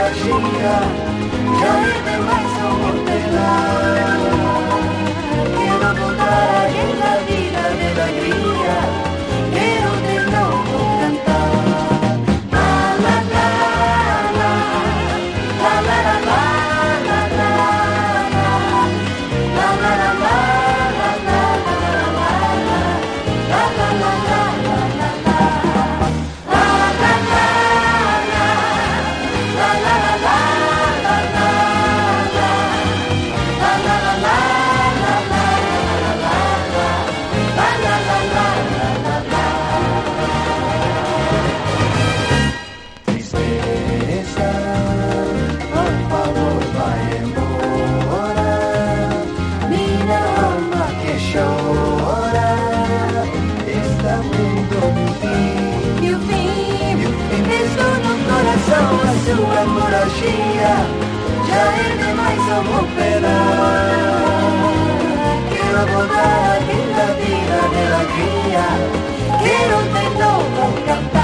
coragía, ya es demais como penar. Quiero voltar en la vida de alegría, quiero de nuevo cantar. La la la la, la la la la, la la la la, la la la la, la la la la. Sua coragía, ya es demais como penar. Quiero voltar en la vida de alegría, quiero de nuevo